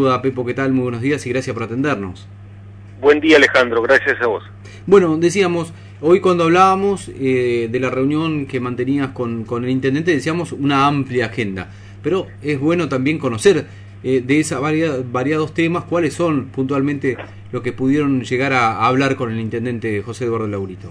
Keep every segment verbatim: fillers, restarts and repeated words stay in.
saluda Pepo, ¿qué tal? Muy buenos días y gracias por atendernos. Buen día, Alejandro, gracias a vos. Bueno, decíamos, hoy cuando hablábamos eh, de la reunión que mantenías con, con el intendente, decíamos una amplia agenda, pero es bueno también conocer eh, de esos varia, variados temas, cuáles son puntualmente lo que pudieron llegar a, a hablar con el intendente José Eduardo Laurito.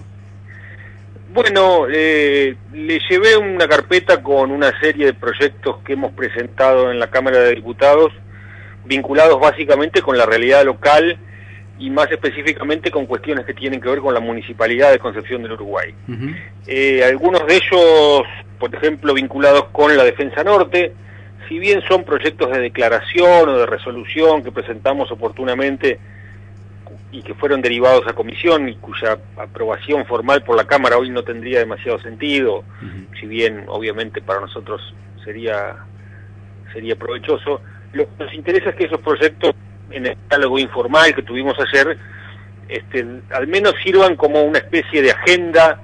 Bueno, eh, le llevé una carpeta con una serie de proyectos que hemos presentado en la Cámara de Diputados, vinculados básicamente con la realidad local y más específicamente con cuestiones que tienen que ver con la Municipalidad de Concepción del Uruguay. Uh-huh. Eh, algunos de ellos, por ejemplo, vinculados con la Defensa Norte, si bien son proyectos de declaración o de resolución que presentamos oportunamente y que fueron derivados a comisión y cuya aprobación formal por la Cámara hoy no tendría demasiado sentido, uh-huh. si bien obviamente para nosotros sería, sería provechoso, lo que nos interesa es que esos proyectos en el diálogo informal que tuvimos ayer, este, al menos sirvan como una especie de agenda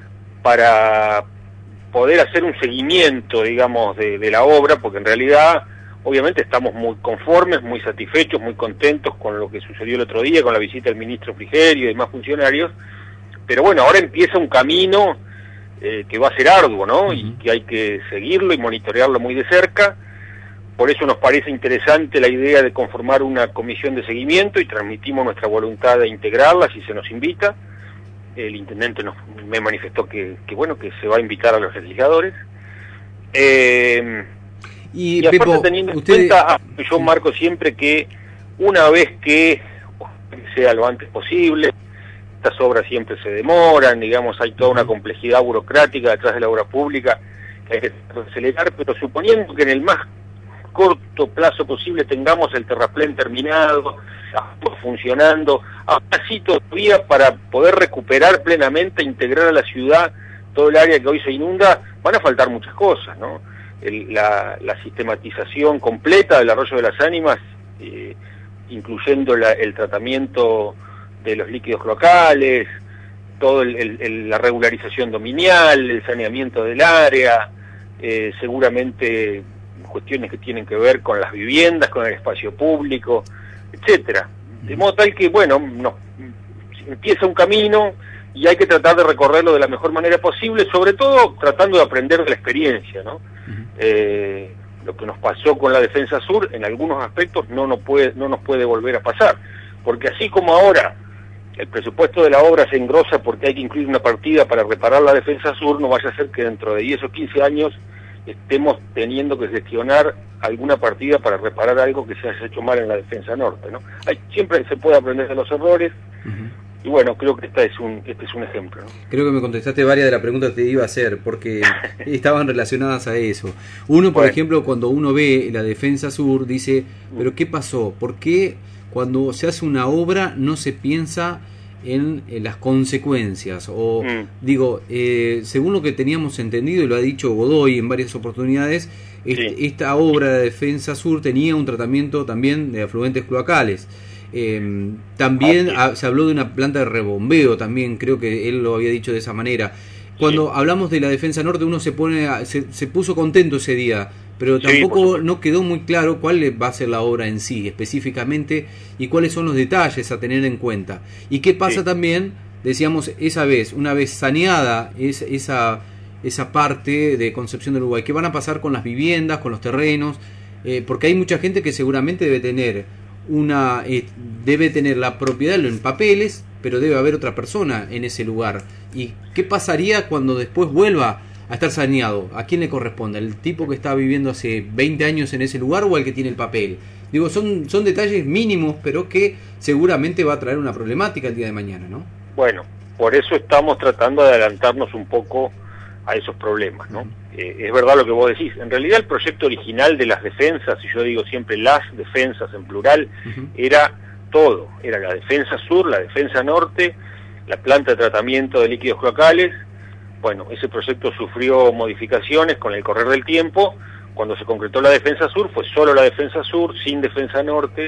para poder hacer un seguimiento, digamos, de, de la obra, porque en realidad, obviamente, estamos muy conformes, muy satisfechos, muy contentos con lo que sucedió el otro día, con la visita del ministro Frigerio y demás funcionarios, pero bueno, ahora empieza un camino eh, que va a ser arduo, ¿no? Uh-huh. Y que hay que seguirlo y monitorearlo muy de cerca. Por eso nos parece interesante la idea de conformar una comisión de seguimiento y transmitimos nuestra voluntad de integrarla si se nos invita. El intendente nos, me manifestó que, que bueno, que se va a invitar a los legisladores. Eh, y, y aparte Pepo, teniendo en usted... cuenta, yo marco siempre que una vez que sea lo antes posible, estas obras siempre se demoran, digamos, hay toda una complejidad burocrática detrás de la obra pública que hay que acelerar, pero suponiendo que en el más corto plazo posible tengamos el terraplén terminado, funcionando, así todavía para poder recuperar plenamente, integrar a la ciudad todo el área que hoy se inunda, van a faltar muchas cosas, ¿no? El, la, la sistematización completa del arroyo de las Ánimas, eh, incluyendo la, el tratamiento de los líquidos cloacales, todo el, el, el, la regularización dominial, el saneamiento del área, eh, seguramente cuestiones que tienen que ver con las viviendas, con el espacio público, etcétera. De modo tal que, bueno, no, empieza un camino y hay que tratar de recorrerlo de la mejor manera posible, sobre todo tratando de aprender de la experiencia, ¿no? Uh-huh. Eh, lo que nos pasó con la Defensa Sur, en algunos aspectos, no nos puede, no nos puede volver a pasar, porque así como ahora el presupuesto de la obra se engrosa porque hay que incluir una partida para reparar la Defensa Sur, no vaya a ser que dentro de diez o quince años estemos teniendo que gestionar alguna partida para reparar algo que se haya hecho mal en la Defensa Norte, ¿no? Hay, siempre se puede aprender de los errores, uh-huh. y bueno, creo que esta es un, este es un ejemplo, ¿no? Creo que me contestaste varias de las preguntas que te iba a hacer, porque estaban relacionadas a eso. Uno, por bueno. ejemplo, cuando uno ve la Defensa Sur, dice, ¿pero qué pasó? ¿Por qué cuando se hace una obra no se piensa en, en las consecuencias? O mm. digo, eh, según lo que teníamos entendido, y lo ha dicho Godoy en varias oportunidades, este, sí. esta obra de Defensa Sur tenía un tratamiento también de afluentes cloacales. Eh, también ah, sí. se habló de una planta de rebombeo, también creo que él lo había dicho de esa manera. Cuando sí. hablamos de la Defensa Norte, uno se pone a, se, se puso contento ese día, pero tampoco sí, no quedó muy claro cuál va a ser la obra en sí, específicamente, y cuáles son los detalles a tener en cuenta. Y qué pasa sí. también, decíamos, esa vez, una vez saneada es, esa, esa parte de Concepción del Uruguay, ¿qué van a pasar con las viviendas, con los terrenos? Eh, porque hay mucha gente que seguramente debe tener una eh, debe tener la propiedad en papeles, pero debe haber otra persona en ese lugar. ¿Y qué pasaría cuando después vuelva a estar saneado? ¿A quién le corresponde? ¿El tipo que está viviendo hace veinte años en ese lugar o el que tiene el papel? Digo, son, son detalles mínimos, pero que seguramente va a traer una problemática el día de mañana, ¿no? Bueno, por eso estamos tratando de adelantarnos un poco a esos problemas, ¿no? Uh-huh. Eh, es verdad lo que vos decís. En realidad el proyecto original de las defensas, y yo digo siempre las defensas en plural, uh-huh. era todo. Era la Defensa Sur, la Defensa Norte, la planta de tratamiento de líquidos cloacales. Bueno, ese proyecto sufrió modificaciones con el correr del tiempo. Cuando se concretó la Defensa Sur, fue solo la Defensa Sur, sin Defensa Norte,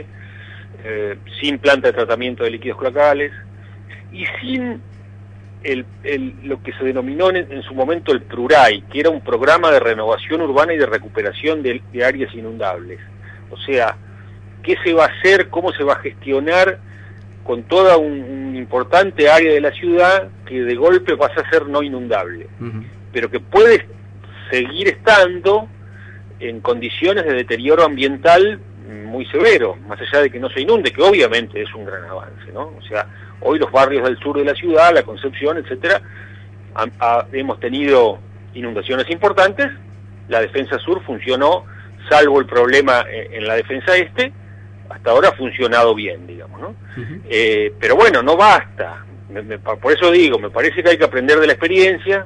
eh, sin planta de tratamiento de líquidos cloacales, y sin el, el, lo que se denominó en, en su momento el PRURAI, que era un programa de renovación urbana y de recuperación de, de áreas inundables. O sea, qué se va a hacer, cómo se va a gestionar con toda un, un importante área de la ciudad que de golpe pasa a ser no inundable, uh-huh. pero que puede seguir estando en condiciones de deterioro ambiental muy severo, más allá de que no se inunde, que obviamente es un gran avance, ¿no? O sea, hoy los barrios del sur de la ciudad, La Concepción, etcétera, ha, ha, hemos tenido inundaciones importantes. La defensa sur funcionó, salvo el problema en, en la defensa este, hasta ahora ha funcionado bien, digamos, ¿no? Uh-huh. Eh, pero bueno, no basta. Me, me, por eso digo, me parece que hay que aprender de la experiencia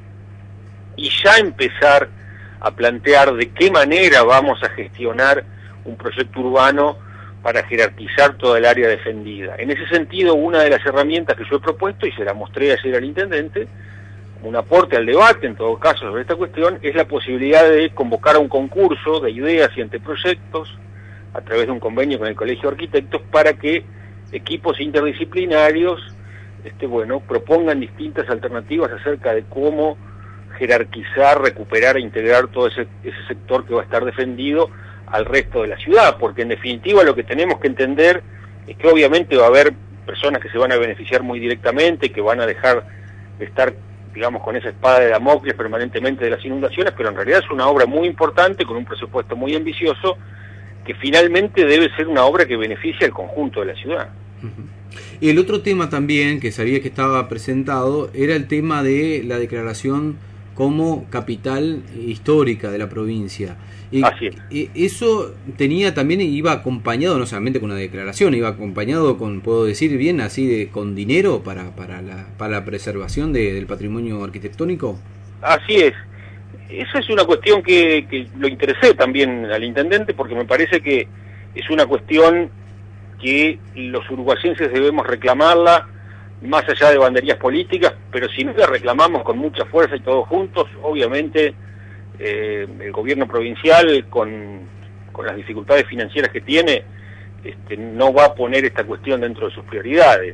y ya empezar a plantear de qué manera vamos a gestionar un proyecto urbano para jerarquizar toda el área defendida. En ese sentido, una de las herramientas que yo he propuesto, y se la mostré ayer al intendente, un aporte al debate, en todo caso, sobre esta cuestión, es la posibilidad de convocar a un concurso de ideas y anteproyectos a través de un convenio con el Colegio de Arquitectos para que equipos interdisciplinarios este, bueno, propongan distintas alternativas acerca de cómo jerarquizar, recuperar e integrar todo ese, ese sector que va a estar defendido al resto de la ciudad, porque en definitiva lo que tenemos que entender es que obviamente va a haber personas que se van a beneficiar muy directamente, que van a dejar de estar, digamos, con esa espada de Damocles permanentemente de las inundaciones, pero en realidad es una obra muy importante, con un presupuesto muy ambicioso, que finalmente debe ser una obra que beneficie al conjunto de la ciudad. Uh-huh. Y el otro tema también, que sabía que estaba presentado, era el tema de la declaración como capital histórica de la provincia. Y, Así es. Y eso tenía también, iba acompañado no solamente con una declaración, iba acompañado con, puedo decir bien, así de con dinero para para la, para la preservación de, del patrimonio arquitectónico. Así es. Esa es una cuestión que, que lo interesé también al intendente, porque me parece que es una cuestión que los uruguayenses debemos reclamarla, más allá de banderías políticas, pero si no la reclamamos con mucha fuerza y todos juntos, obviamente eh, el gobierno provincial, con, con las dificultades financieras que tiene, este, no va a poner esta cuestión dentro de sus prioridades.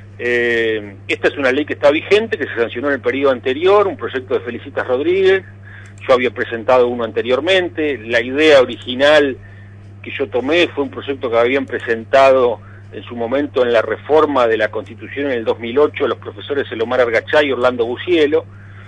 Eh, esta es una ley que está vigente, que se sancionó en el periodo anterior, un proyecto de Felicitas Rodríguez. Yo había presentado uno anteriormente. La idea original que yo tomé fue un proyecto que habían presentado en su momento en la reforma de la Constitución en el dos mil ocho los profesores Elomar Argachá y Orlando Bucielo.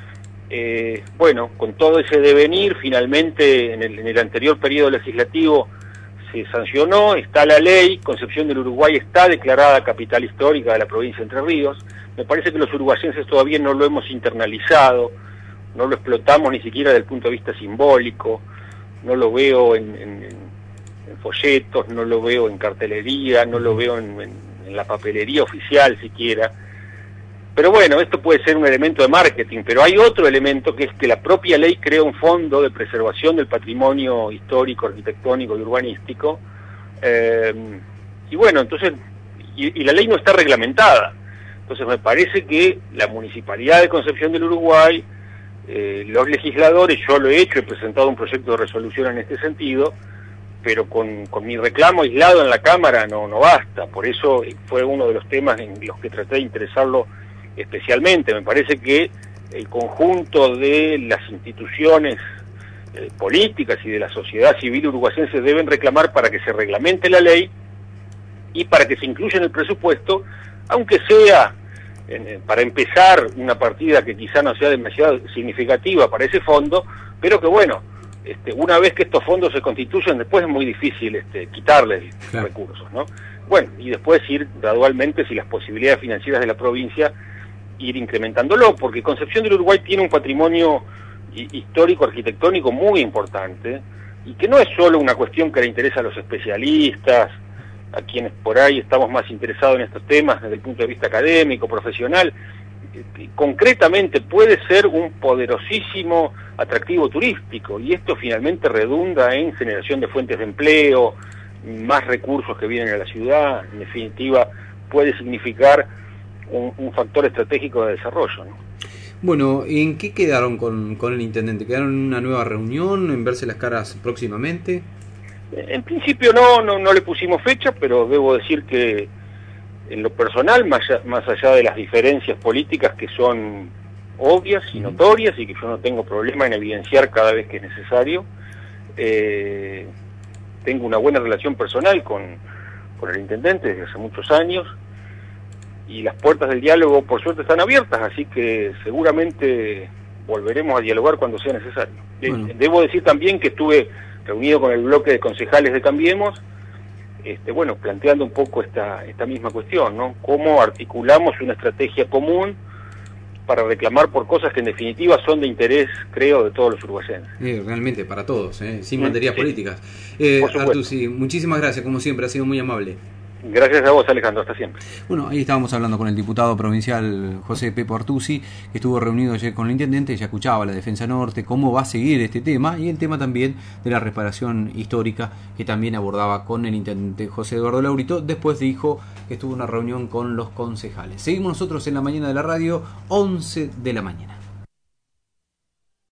Eh, bueno, con todo ese devenir, finalmente en el, en el anterior periodo legislativo se sancionó, está la ley, Concepción del Uruguay está declarada capital histórica de la provincia de Entre Ríos. Me parece que los uruguayenses todavía no lo hemos internalizado, no lo explotamos ni siquiera desde el punto de vista simbólico, no lo veo en, en, en folletos, no lo veo en cartelería, no lo veo en, en, en la papelería oficial siquiera. Pero bueno, esto puede ser un elemento de marketing, pero hay otro elemento que es que la propia ley crea un fondo de preservación del patrimonio histórico, arquitectónico y urbanístico, eh, y bueno, entonces, y, y la ley no está reglamentada. Entonces me parece que la Municipalidad de Concepción del Uruguay, eh, los legisladores, yo lo he hecho, he presentado un proyecto de resolución en este sentido, pero con, con mi reclamo aislado en la Cámara no, no basta. Por eso fue uno de los temas en los que traté de interesarlo especialmente. Me parece que el conjunto de las instituciones eh, políticas y de la sociedad civil uruguayense deben reclamar para que se reglamente la ley y para que se incluya en el presupuesto, aunque sea en, para empezar una partida que quizá no sea demasiado significativa para ese fondo, pero que bueno, este, una vez que estos fondos se constituyen, después es muy difícil este, quitarles claro. recursos, ¿no? Bueno, y después ir gradualmente, si las posibilidades financieras de la provincia, ir incrementándolo, porque Concepción del Uruguay tiene un patrimonio histórico, arquitectónico muy importante, y que no es solo una cuestión que le interesa a los especialistas, a quienes por ahí estamos más interesados en estos temas desde el punto de vista académico, profesional. Concretamente puede ser un poderosísimo atractivo turístico, y esto finalmente redunda en generación de fuentes de empleo, más recursos que vienen a la ciudad. En definitiva puede significar un, un factor estratégico de desarrollo, ¿no? Bueno, ¿en qué quedaron con, con el intendente? ¿Quedaron en una nueva reunión, en verse las caras próximamente? En principio no, no, no le pusimos fecha, pero debo decir que en lo personal, más allá, más allá de las diferencias políticas que son obvias y notorias y que yo no tengo problema en evidenciar cada vez que es necesario, eh, tengo una buena relación personal con, con el intendente desde hace muchos años, y las puertas del diálogo por suerte están abiertas, así que seguramente volveremos a dialogar cuando sea necesario. Bueno. Debo decir también que estuve reunido con el bloque de concejales de Cambiemos, este, bueno, planteando un poco esta, esta misma cuestión, ¿no? Cómo articulamos una estrategia común para reclamar por cosas que en definitiva son de interés, creo, de todos los uruguayenses. Eh, realmente, para todos, ¿eh? Sin banderías sí. políticas. Eh, Artusi, muchísimas gracias, como siempre, ha sido muy amable. Gracias a vos, Alejandro, hasta siempre. Bueno, ahí estábamos hablando con el diputado provincial José Pepo Artusi, que estuvo reunido ayer con el intendente, ya escuchaba la Defensa Norte, cómo va a seguir este tema, y el tema también de la reparación histórica, que también abordaba con el intendente José Eduardo Laurito. Después dijo que estuvo una reunión con los concejales. Seguimos nosotros en la mañana de la radio, once de la mañana.